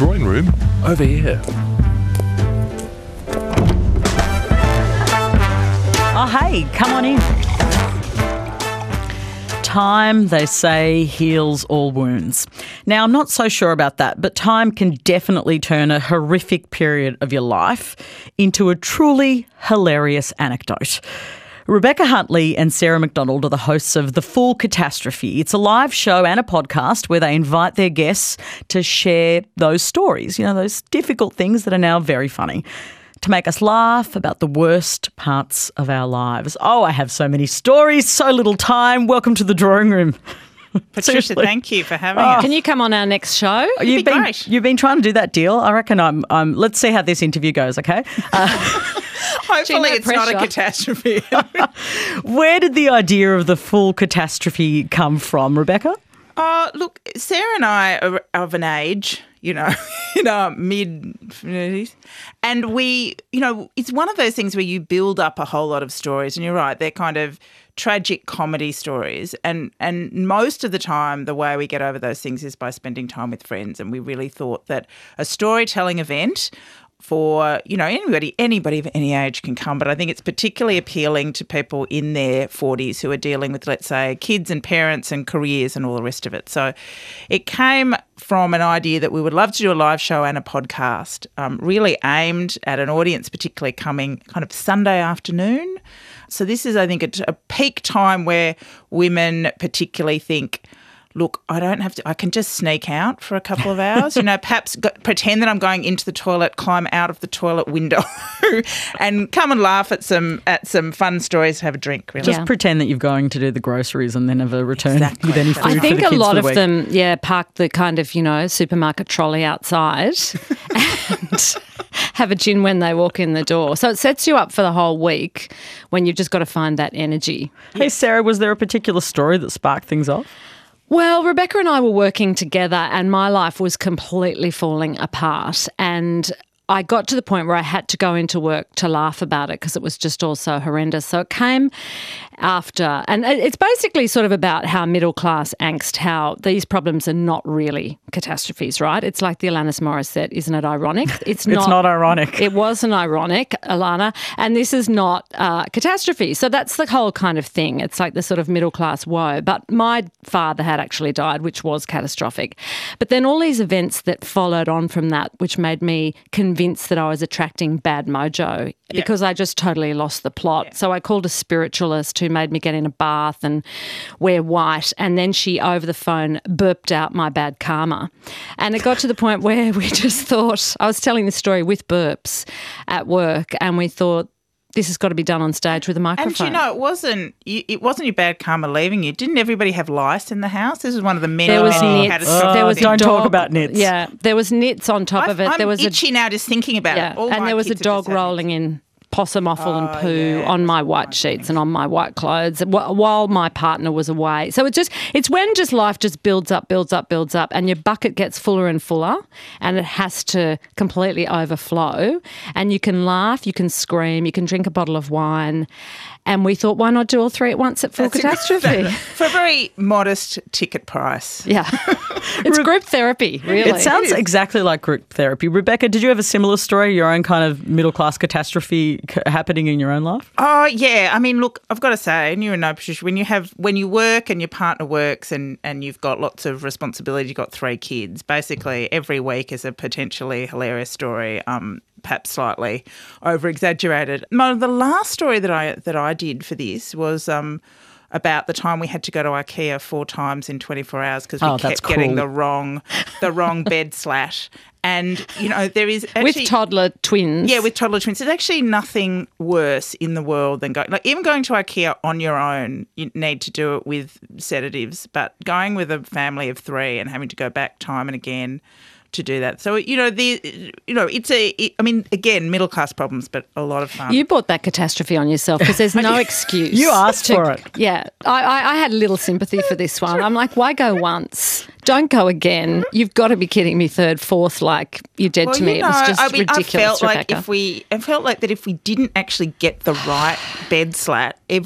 Drawing room over here. Oh, hey, come on in. Time, they say, heals all wounds. Now, I'm not so sure about that, but time can definitely turn a horrific period of your life into a truly hilarious anecdote. Rebecca Huntley and Sarah McDonald are the hosts of The Full Catastrophe. It's a live show and a podcast where they invite their guests to share those stories, you know, those difficult things that are now very funny, to make us laugh about the worst parts of our lives. Oh, I have so many stories, so little time. Welcome to the drawing room. Patricia, thank you for having us. Can you come on our next show? You've been trying to do that deal. I reckon I'm let's see how this interview goes, okay? Hopefully it's not a catastrophe. Where did the idea of The Full Catastrophe come from, Rebecca? Look, Sarah and I are of an age, in our mid-50s, and we, it's one of those things where you build up a whole lot of stories, and you're right, they're kind of tragic comedy stories, and most of the time the way we get over those things is by spending time with friends, and we really thought that a storytelling event for, anybody of any age can come, but I think it's particularly appealing to people in their 40s who are dealing with, let's say, kids and parents and careers and all the rest of it. So it came from an idea that we would love to do a live show and a podcast, really aimed at an audience particularly coming kind of Sunday afternoon. So this is, I think, a peak time where women particularly think, look, I can just sneak out for a couple of hours, perhaps pretend that I'm going into the toilet, climb out of the toilet window and come and laugh at some fun stories, have a drink, really. Just pretend that you're going to do the groceries and then never return with any food. I think for the a kids lot for the of week. them, park the kind of, supermarket trolley outside and have a gin when they walk in the door. So it sets you up for the whole week when you've just got to find that energy. Hey, Sarah, was there a particular story that sparked things off? Well, Rebecca and I were working together and my life was completely falling apart, and I got to the point where I had to go into work to laugh about it because it was just all so horrendous. So it came after, and it's basically sort of about how middle-class angst, how these problems are not really catastrophes, right? It's like the Alanis Morissette, isn't it ironic? It's not ironic. It wasn't ironic, Alana, and this is not catastrophe. So that's the whole kind of thing. It's like the sort of middle-class woe. But my father had actually died, which was catastrophic. But then all these events that followed on from that, which made me convinced that I was attracting bad mojo because I just totally lost the plot. Yeah. So I called a spiritualist who made me get in a bath and wear white, and then she, over the phone, burped out my bad karma. And it got to the point where we just thought, I was telling this story with burps at work, and we thought, this has got to be done on stage with a microphone. And it wasn't your bad karma leaving you. Didn't everybody have lice in the house? This was one of the many catastrophic. Don't talk about nits. Yeah, there was nits on top of it. I'm there was itchy now just thinking about it. And there was a dog rolling in possum offal and poo on my white sheets and on my white clothes while my partner was away. So it's when just life just builds up and your bucket gets fuller and fuller and it has to completely overflow, and you can laugh, you can scream, you can drink a bottle of wine. And we thought, why not do all three at once at Full Catastrophe? For a very modest ticket price. Yeah. It's group therapy, really. It sounds exactly like group therapy. Rebecca, did you have a similar story, your own kind of middle-class catastrophe happening in your own life? Oh, yeah. I mean, look, I've got to say, and you're in no position, when you work and your partner works and you've got lots of responsibility, you've got 3 kids, basically every week is a potentially hilarious story, perhaps slightly over-exaggerated. The last story that I did for this was about the time we had to go to IKEA 4 times in 24 hours because we kept getting the wrong bed slash. And, there is actually... With toddler twins. Yeah, with toddler twins. There's actually nothing worse in the world than even going to IKEA on your own, you need to do it with sedatives, but going with a family of 3 and having to go back time and again to do that. So, again, middle class problems, but a lot of fun. You brought that catastrophe on yourself because there's no excuse. You asked for it. Yeah. I had a little sympathy for this one. I'm like, why go once? Don't go again. You've got to be kidding me. 3rd, 4th, like you did to me. It was just ridiculous, I felt like that if we didn't actually get the right bed slat,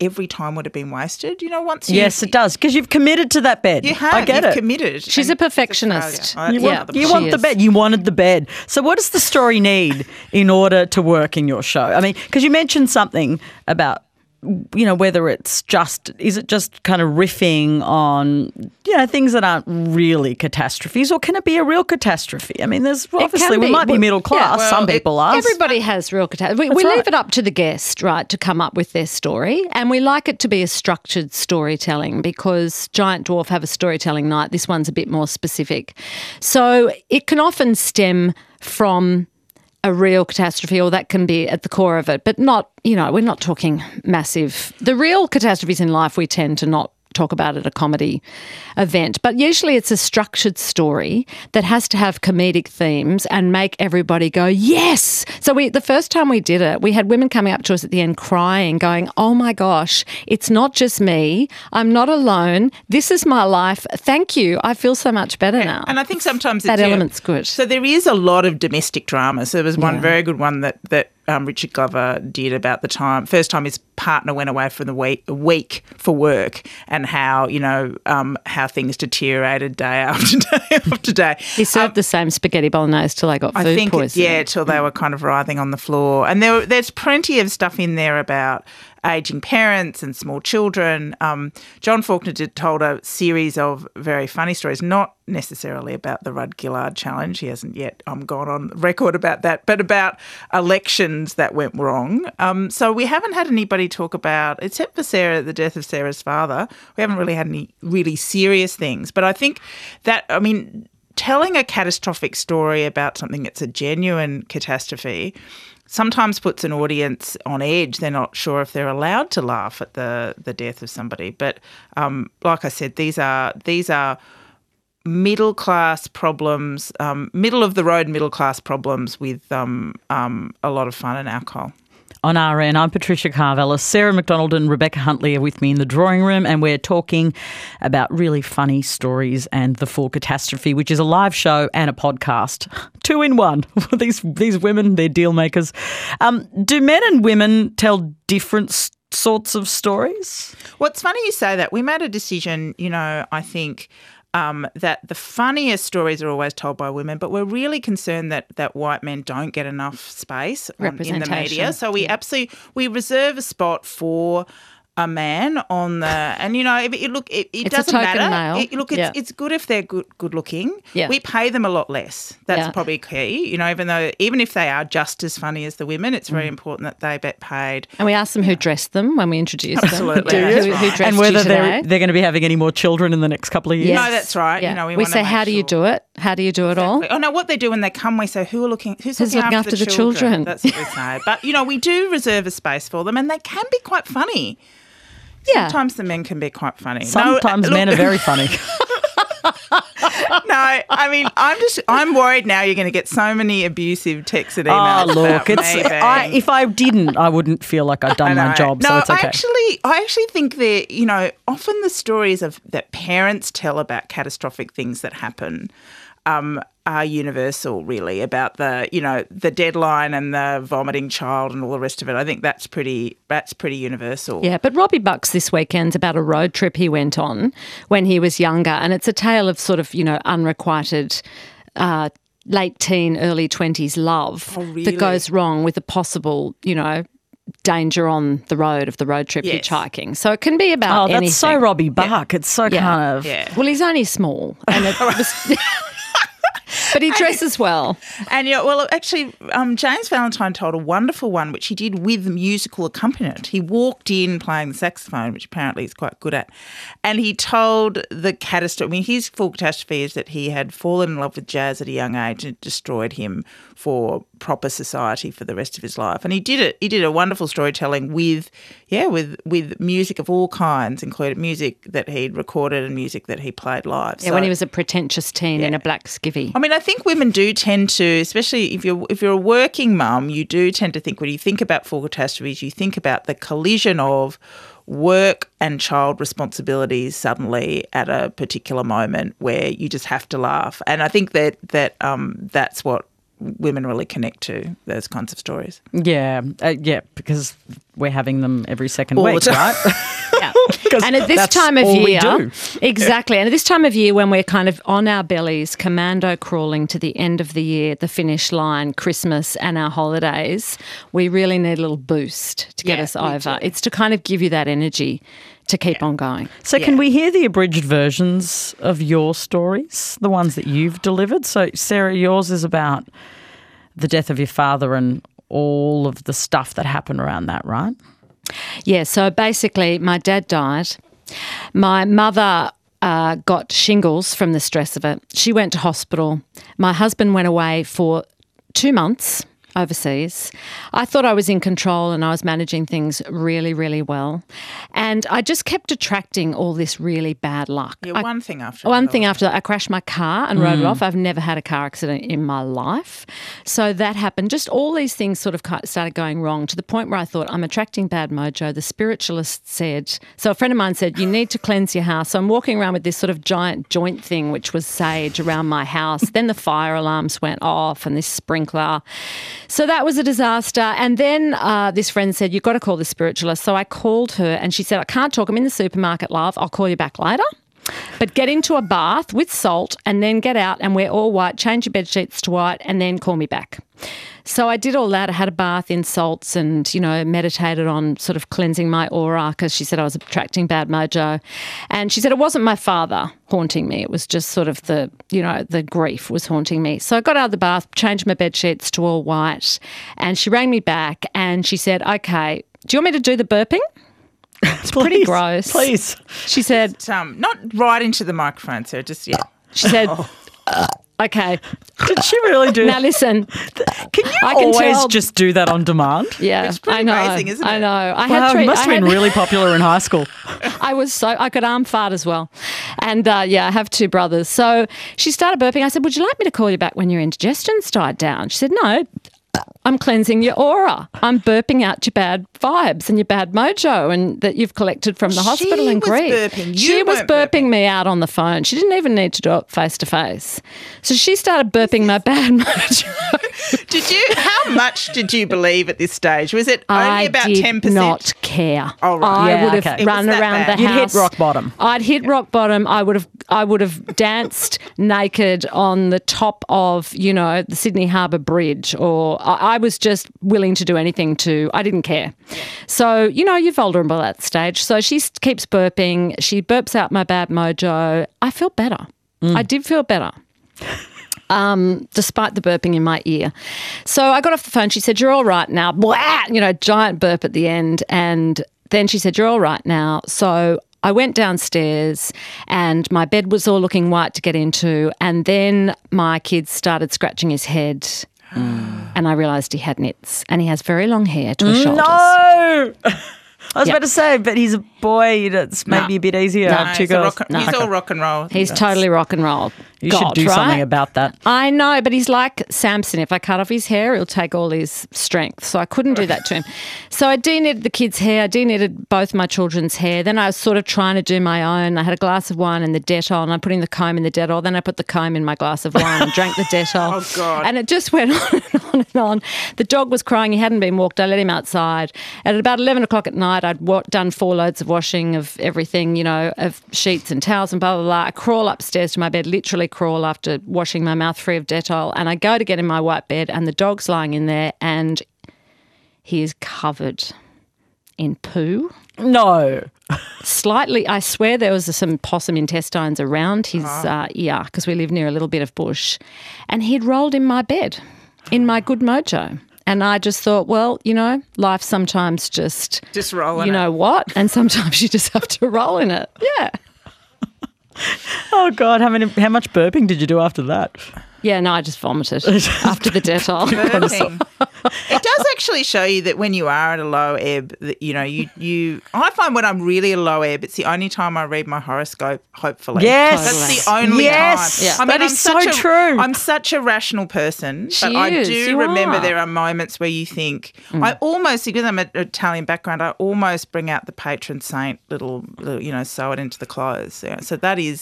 every time would have been wasted. You know, once you... Yes, it does, because you've committed to that bed. You have. I get You've it. committed. She's And a perfectionist. it's a failure. You That's want, another you point. want the bed. You wanted the bed. So what does the story need in order to work in your show? I mean, because you mentioned something about, you know, whether it's just, is it just kind of riffing on, you know, things that aren't really catastrophes, or can it be a real catastrophe? I mean, there's obviously, we might be middle class, some people are. Everybody has real catastrophe. We right. leave it up to the guest, right, to come up with their story, and we like it to be a structured storytelling because Giant Dwarf have a storytelling night. This one's a bit more specific. So it can often stem from a real catastrophe, or that can be at the core of it, but not, you know, we're not talking massive. The real catastrophes in life we tend to not talk about at a comedy event, but usually it's a structured story that has to have comedic themes and make everybody go, yes. So the first time we did it, we had women coming up to us at the end crying, going, oh my gosh, it's not just me. I'm not alone. This is my life. Thank you. I feel so much better now. And I think sometimes that element's good. So there is a lot of domestic drama. So there was one very good one that Richard Glover did about the first time his partner went away for a week for work, and how, you know, how things deteriorated day after day after day. He served the same spaghetti bolognese till they got food poisoning. Till they were kind of writhing on the floor. And there's plenty of stuff in there about ageing parents and small children. John Faulkner told a series of very funny stories, not necessarily about the Rudd Gillard challenge. He hasn't yet gone on record about that, but about elections that went wrong. So we haven't had anybody talk about, except for the death of Sarah's father, we haven't really had any really serious things. But I think that, I mean, telling a catastrophic story about something that's a genuine catastrophe sometimes puts an audience on edge. They're not sure if they're allowed to laugh at the death of somebody. But like I said, these are middle class problems, middle of the road middle class problems with a lot of fun and alcohol. On RN, I'm Patricia Carvelis. Sarah McDonald and Rebecca Huntley are with me in the drawing room, and we're talking about really funny stories and The Full Catastrophe, which is a live show and a podcast. 2 in 1. These women, they're deal makers. Do men and women tell different sorts of stories? Well, it's funny you say that. We made a decision, you know, I think, that the funniest stories are always told by women, but we're really concerned that white men don't get enough space in the media. So we reserve a spot for a man on the, and you know, it doesn't matter. It's good if they're good looking. Yeah. We pay them a lot less. That's probably key. You know, even if they are just as funny as the women, it's very important that they get paid. And we ask them who dressed them when we introduce them. Absolutely. Who dressed And whether you today? they're going to be having any more children in the next couple of years. Yes. No, that's right. Yeah. You know, we we say, how do you do it? How do you do it all? Oh no, what they do when they come, we say, who's looking after the children? That's what we say. But you know, we do reserve a space for them, and they can be quite funny. Yeah. Sometimes the men can be quite funny. Sometimes men are very funny. No, I mean, I'm worried now you're going to get so many abusive texts and Oh, emails. look, about me being- if I didn't, I wouldn't feel like I'd done my job, No, so it's okay. I actually think that, you know, often the stories that parents tell about catastrophic things that happen are universal, really, about the deadline and the vomiting child and all the rest of it. I think that's pretty universal. Yeah, but Robbie Bucks this weekend's about a road trip he went on when he was younger, and it's a tale of sort of, you know, unrequited late teen, early 20s love that goes wrong with a possible, you know, danger on the road trip hitchhiking. So it can be about anything. That's so Robbie Buck. It's so kind of... Yeah. Well, he's only small, and it was... But he dresses well. And actually, James Valentine told a wonderful one, which he did with musical accompaniment. He walked in playing the saxophone, which apparently he's quite good at, and he told the catastrophe. I mean, his full catastrophe is that he had fallen in love with jazz at a young age, and it destroyed him for proper society for the rest of his life. And he did it. He did a wonderful storytelling with music of all kinds, including music that he'd recorded and music that he played live. Yeah, when he was a pretentious teen in a black skivvy. I mean, I think women do tend to, especially if you're a working mum, you do tend to think, when you think about full catastrophes, you think about the collision of work and child responsibilities suddenly at a particular moment where you just have to laugh. And I think that's what women really connect to those kinds of stories. Yeah, because we're having them every second All the week, time. right? Yeah. 'Cause And at this that's time of all we year, do. exactly. And at this time of year, when we're kind of on our bellies, commando crawling to the end of the year, the finish line, Christmas, and our holidays, we really need a little boost to get Yeah, us we over. do. It's to kind of give you that energy to keep on going. So can Yeah. we hear the abridged versions of your stories, the ones that you've delivered? So, Sarah, yours is about the death of your father and all of the stuff that happened around that, right? Yeah, so basically my dad died. My mother got shingles from the stress of it. She went to hospital. My husband went away for 2 months overseas. I thought I was in control and I was managing things really, really well. And I just kept attracting all this really bad luck. Yeah, one thing after One another. thing after that, I crashed my car and rode it off. I've never had a car accident in my life. So that happened. Just all these things sort of started going wrong to the point where I thought, I'm attracting bad mojo. The spiritualist said, so a friend of mine said, you need to cleanse your house. So I'm walking around with this sort of giant joint thing, which was sage around my house. Then the fire alarms went off and this sprinkler. So that was a disaster. And then this friend said, you've got to call the spiritualist. So I called her and she said, I can't talk. I'm in the supermarket, love. I'll call you back later. But get into a bath with salt and then get out and wear all white, change your bed sheets to white and then call me back. So I did all that. I had a bath in salts and, meditated on sort of cleansing my aura because she said I was attracting bad mojo. And she said it wasn't my father haunting me. It was just sort of the grief was haunting me. So I got out of the bath, changed my bed sheets to all white and she rang me back and she said, okay, do you want me to do the burping? It's pretty gross. Please. She said, Not right into the microphone, Sarah, just, yeah. she said, okay. Did she really do Now listen, Can you I can always tell- just do that on demand? yeah, It's pretty I know, amazing, isn't I it? know. I Wow, had three. it must I have been had- really popular in high school. I could arm fart as well. And I have 2 brothers. So she started burping. I said, would you like me to call you back when your indigestion's died down? She said, no, I'm cleansing your aura. I'm burping out your bad vibes and your bad mojo and that you've collected from the hospital and was grief. burping. She You was weren't burping burping. me out on the phone. She didn't even need to do it face to face. So she started burping my bad mojo. How much did you believe at this stage? Was it only I about did 10%? not care. Oh, right. I Yeah, would have okay. It run was that around bad. the You'd hit house. rock bottom. I'd hit rock bottom. I would have danced naked on the top of, the Sydney Harbour Bridge, or I was just willing to do anything I didn't care. So, you're vulnerable at that stage. So she keeps burping. She burps out my bad mojo. I feel better. I did feel better. Despite the burping in my ear. So I got off the phone. She said, you're all right now. Blah! Giant burp at the end. And then she said, you're all right now. So I went downstairs and my bed was all looking white to get into. And then my kid started scratching his head. And I realised he had nits. And he has very long hair to his shoulders. No! I was Yeah. about to say, but he's a boy. It's maybe a bit easier. No, I have 2 He's, a girls. rock, he's all rock and roll. He's totally rock and roll. You should do something about that. I know, but he's like Samson. If I cut off his hair, he'll take all his strength. So I couldn't do that to him. So I de-knitted the kids' hair. I de-knitted both my children's hair. Then I was sort of trying to do my own. I had a glass of wine and the Dettol, and I put in the comb in the Dettol. Then I put the comb in my glass of wine and drank the Dettol. Oh, God. And it just went on and on and on. The dog was crying. He hadn't been walked. I let him outside. And at about 11 o'clock at night, I'd done 4 loads of washing of everything, of sheets and towels and blah, blah, blah. I crawl upstairs to my bed, literally crawl after washing my mouth free of Dettol, and I go to get in my white bed and the dog's lying in there and he is covered in poo. No. Slightly, I swear there was some possum intestines around his ear because we live near a little bit of bush, and he'd rolled in my bed in my good mojo. And I just thought, well, life sometimes just roll in you know what? And sometimes you just have to roll in it. Yeah. Oh, God. How much burping did you do after that? Yeah, no, I just vomited after the Dettol. Burping. It does actually show you that when you are at a low ebb, that you. I find when I'm really at a low ebb, it's the only time I read my horoscope. Hopefully, Yes. that's the only Yes. time. Yeah. I mean, That I'm is so such a- true. I'm such a rational person, She but I is. do You remember are. there are moments where you think I almost, because I'm an Italian background, I almost bring out the patron saint little sew it into the clothes. Yeah. So that is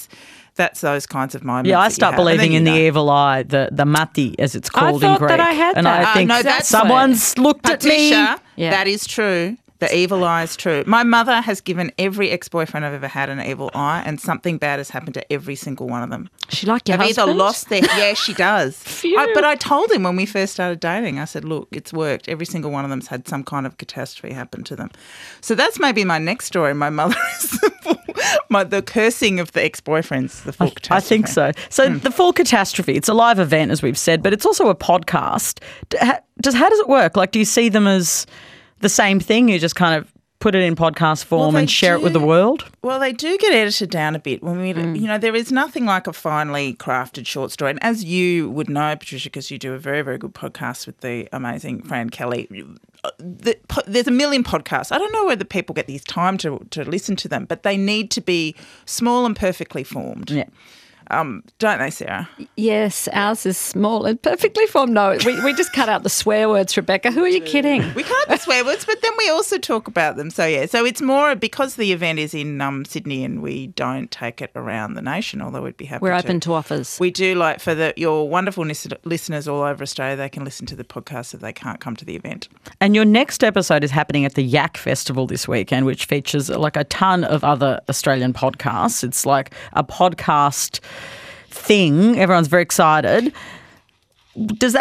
That's those kinds of moments. Yeah, I that you start have. And believing then in you the know. evil eye, the mati, as it's called in thought Greek. that I had and that. I think no, that's someone's looked at me. Patricia, Yeah. that is true. The evil eye is true. My mother has given every ex-boyfriend I've ever had an evil eye, and something bad has happened to every single one of them. She like your They've husband? either lost their... Yeah, she does. Phew. But I told him when we first started dating, I said, look, it's worked. Every single one of them's had some kind of catastrophe happen to them. So that's maybe my next story. My mother is the cursing of the ex-boyfriends, the full catastrophe. I think so. So the full catastrophe, it's a live event, as we've said, but it's also a podcast. How does it work? Like, do you see them as the same thing? You just kind of put it in podcast form they and share it with the do. world? Well, they do get edited down a bit. When we, there is nothing like a finely crafted short story. And as you would know, Patricia, because you do a very, very good podcast with the amazing Fran Kelly, there's a million podcasts. I don't know whether people get this time to listen to them, but they need to be small and perfectly formed. Yeah. Don't they, Sarah? Yes, ours is small and perfectly formed. No, we just cut out the swear words, Rebecca. Who are you kidding? We can't have swear words, but then we also talk about them. So, yeah. So it's more because the event is in Sydney and we don't take it around the nation, although we'd be happy We're to. open to offers. We do, like, for your wonderful listeners all over Australia, they can listen to the podcast if they can't come to the event. And your next episode is happening at the Yak Festival this weekend, which features like a ton of other Australian podcasts. It's like a podcast thing. Everyone's very excited. How's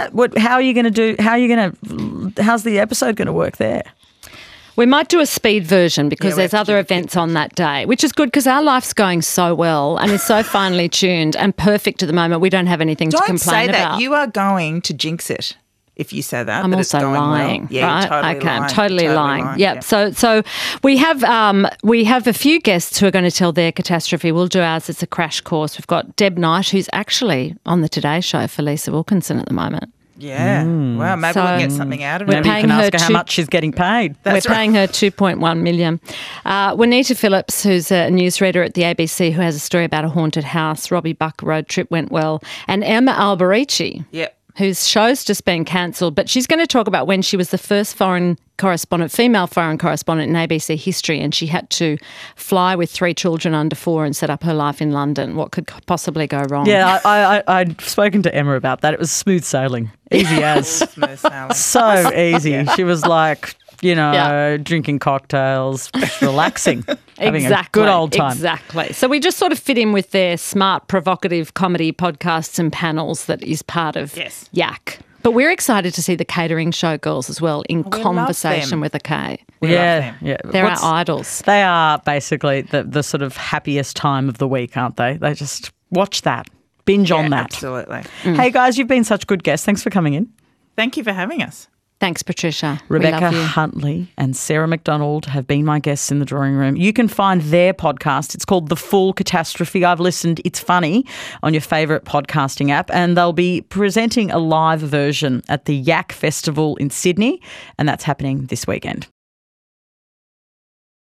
the episode going to work there? We might do a speed version because Yeah, we there's have to other do the events on that day, which is good because our life's going so well and is so finely tuned and perfect at the moment. We don't have anything to Don't complain say that. about. You are going to jinx it if you say that. I'm but it's also going lying, well. Yeah, right? You're totally Okay, lying. I'm totally lying. Yep. Yeah. So we have a few guests who are going to tell their catastrophe. We'll do ours. It's a crash course. We've got Deb Knight, who's actually on the Today Show for Lisa Wilkinson at the moment. Yeah. Well, maybe So we'll get something out of we're it. Maybe you paying can ask her her how two- much she's getting paid. That's We're right. paying her $2.1 million. Juanita Phillips, who's a newsreader at the ABC, who has a story about a haunted house. Robbie Buck road trip went well. And Emma Alberici, Yep. whose show's just been cancelled, but she's going to talk about when she was the first female foreign correspondent in ABC history, and she had to fly with 3 children under 4 and set up her life in London. What could possibly go wrong? Yeah, I'd spoken to Emma about that. It was smooth sailing. Easy as. Smooth sailing. So easy. She was like, Yeah. drinking cocktails, just relaxing, having a good old time. Exactly. So we just sort of fit in with their smart, provocative comedy podcasts and panels that is part of Yes. Yak. But we're excited to see the catering show girls as well in we love conversation them. with a K. We love Yeah, them. yeah. They're our idols. They are basically the sort of happiest time of the week, aren't they? They just watch that, binge on that. Absolutely. Hey guys, you've been such good guests. Thanks for coming in. Thank you for having us. Thanks, Patricia. We Rebecca love you. Huntley and Sarah McDonald have been my guests in the drawing room. You can find their podcast. It's called The Full Catastrophe. I've listened. It's funny on your favourite podcasting app. And they'll be presenting a live version at the Yak Festival in Sydney. And that's happening this weekend.